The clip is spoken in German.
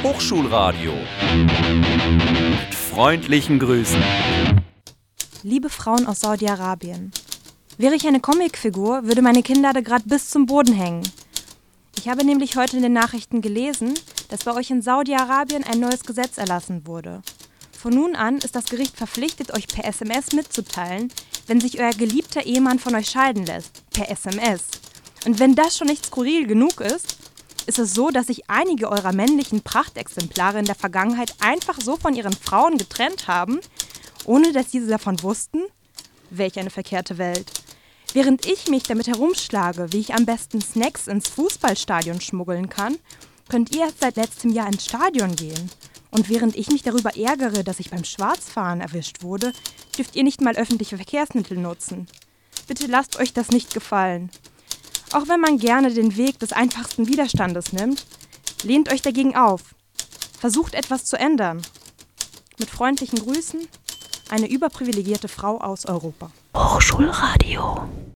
Hochschulradio. Mit freundlichen Grüßen. Liebe Frauen aus Saudi-Arabien. Wäre ich eine Comicfigur, würde meine Kinnlade gerade bis zum Boden hängen. Ich habe nämlich heute in den Nachrichten gelesen, dass bei euch in Saudi-Arabien ein neues Gesetz erlassen wurde. Von nun an ist das Gericht verpflichtet, euch per SMS mitzuteilen, wenn sich euer geliebter Ehemann von euch scheiden lässt. Per SMS. Und wenn das schon nicht skurril genug ist es so, dass sich einige eurer männlichen Prachtexemplare in der Vergangenheit einfach so von ihren Frauen getrennt haben, ohne dass diese davon wussten? Welch eine verkehrte Welt. Während ich mich damit herumschlage, wie ich am besten Snacks ins Fußballstadion schmuggeln kann, könnt ihr erst seit letztem Jahr ins Stadion gehen. Und während ich mich darüber ärgere, dass ich beim Schwarzfahren erwischt wurde, dürft ihr nicht mal öffentliche Verkehrsmittel nutzen. Bitte lasst euch das nicht gefallen. Auch wenn man gerne den Weg des einfachsten Widerstandes nimmt, lehnt euch dagegen auf. Versucht etwas zu ändern. Mit freundlichen Grüßen, eine überprivilegierte Frau aus Europa. Hochschulradio.